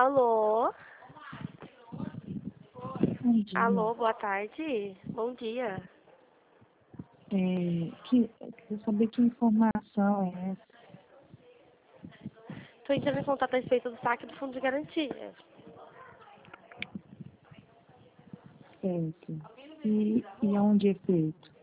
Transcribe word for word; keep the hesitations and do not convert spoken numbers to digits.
Alô? Bom dia. Alô, boa tarde. Bom dia. É, que, queria saber que informação é essa. Estou entrando em contato a respeito do saque do fundo de garantia. Certo. E, e aonde é feito?